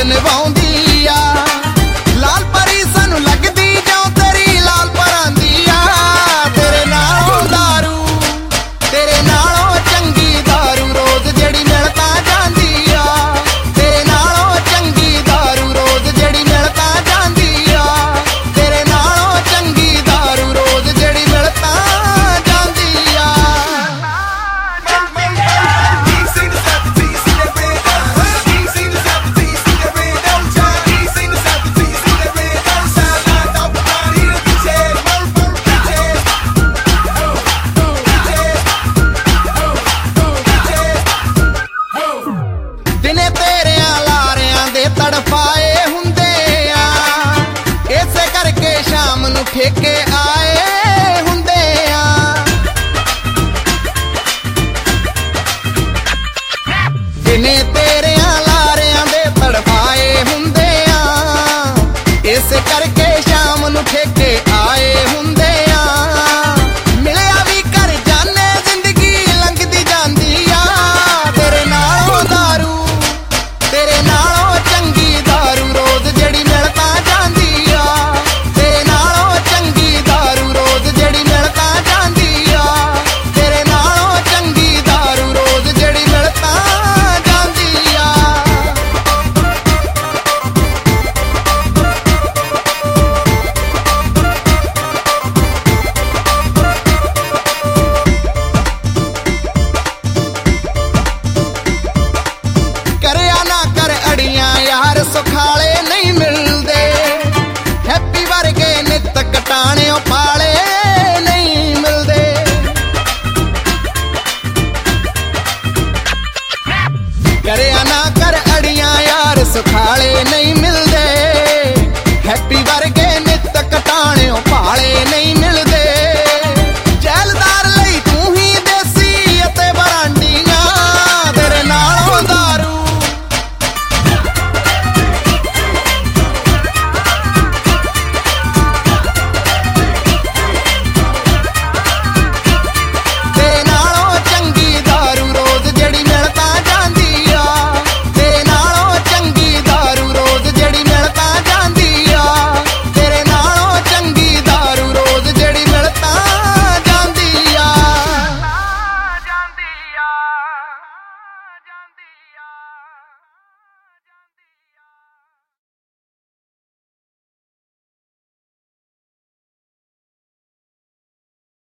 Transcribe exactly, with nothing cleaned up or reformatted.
ਨਿਭਾਉਂਦੀ ਆ। ਲਾਲ ਪਰੀ ਸਾਨੂੰ ਲੱਗਦੀ ਜਿਉਂ ਤੇਰੀ ਲਾਲ ਪਰਾਂ ਦੀ ਆ। ਤੇਰੇ ਨਾਲੋਂ ਦਾਰੂ ਤੇਰੇ ਨਾਲੋਂ ਚੰਗੀ ਦਾਰੂ ਰੋਜ਼ ਜਿਹੜੀ ਮਿਲ ਤਾਂ ਜਾਂਦੀ ਆ। ਤੇਰੇ ਨਾਲੋਂ ਚੰਗੀ ਦਾਰੂ ਰੋਜ਼ ਜਿਹੜੀ ਮਿਲ ਤਾਂ ਜਾਂਦੀ ਆ। ਤੇਰੇ ਨਾਲੋਂ ਚੰਗੀ ਦਾਰੂ ਰੋਜ਼ ਜਿਹੜੀ ਮਿਲ ਤਾਂ ਜਾਂਦੀ ਆ। ਦਿਨੇ ਤੇਰਿਆਂ ਲਾਰਿਆਂ ਦੇ ਤੜਫਾਏ ਹੁੰਦੇ ਆ। ਇਸੇ ਕਰਕੇ ਸ਼ਾਮ ਨੂੰ ਠੇਕੇ ਆਏ ਹੁੰਦੇ ਆ। ਦਿਨੇ ਤੇਰਿਆਂ ਲਾਰਿਆਂ ਦੇ ਤੜਫਾਏ ਹੁੰਦੇ ਆ। ਇਸੇ ਕਰਕੇ ਸ਼ਾਮ ਨੂੰ ਠੇਕੇ ਆਏ ਹੁੰਦੇ ਆ। ਮਿਲਿਆ ਵੀ ਕਰ ਜਾਨੇ ਜ਼ਿੰਦਗੀ ਲੰਘਦੀ ਜਾਂਦੀ ਆ। ਤੇਰੇ ਨਾਲੋਂ ਦਾਰੂ ਤੇਰੇ ਨਾਲੋਂ ਚੰਗੀ ਦਾਰੂ ਰੋਜ਼ ਜਿਹੜੀ ਮਿਲ ਤਾਂ ਜਾਂਦੀ ਆ। ਤੇਰੇ ਨਾਲੋਂ ਚੰਗੀ ਦਾਰੂ ਰੋਜ਼ ਜਿਹੜੀ ਮਿਲ ਤਾਂ ਜਾਂਦੀ ਆ। ਤੇਰੇ ਨਾਲੋਂ ਚੰਗੀ ਦਾਰੂ ਰੋਜ਼ ਜਿਹੜੀ ਮਿਲ ਤਾਂ ਜਾਂਦੀ ਆ। ਕਰਿਆ ਨਾ ਕਰ ਅੜੀਆਂ ਯਾਰ ਸੁਖਾਲੇ ਨਹੀਂ ਮਿਲਦੇ। ਹੈਪੀ ਵਰਗੇ ਨਿੱਤ ਕਟਾਣਿਓ ਪਾਲੇ ਨਹੀਂ ਮਿਲਦੇ। ਕਰਿਆ ਨਾ ਕਰ ਅੜੀਆਂ ਯਾਰ ਸੁਖਾਲੇ ਨਹੀਂ ਮਿਲਦੇ। ਹੈਪੀ ਵਰਗੇ ਨਿੱਤ ਕਟਾਣਿਓ ਪਾਲੇ ਨਹੀਂ